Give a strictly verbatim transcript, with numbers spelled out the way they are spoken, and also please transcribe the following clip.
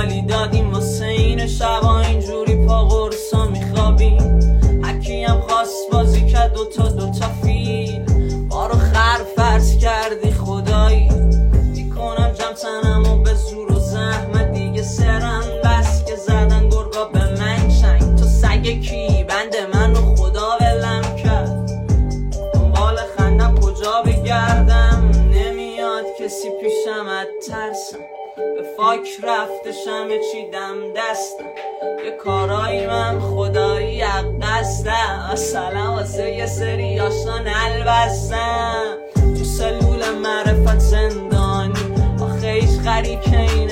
حالی دادیم واسه این شبا اینجوری پا قرصا میخوابیم. هکیم خواست بازی کرد دوتا دوتا فیل ما رو خر فرض کردی خدایی. میکنم جمع تنمو به زور و زحمت دیگه سرم بس که زدن گرگا به من چنگ. تو سگ کی بند من رو خدا ولم کرد دنبال خندم کجا بگردم. نمیاد کسی پیشم از ترسم به فاک رفته شمه چیدم دستم یه کارایی من خدایی از قصدم. اصلا واسه یه سری آشنا نلبستم تو سلول معرفت زندانی. آخه هیچ غریب که این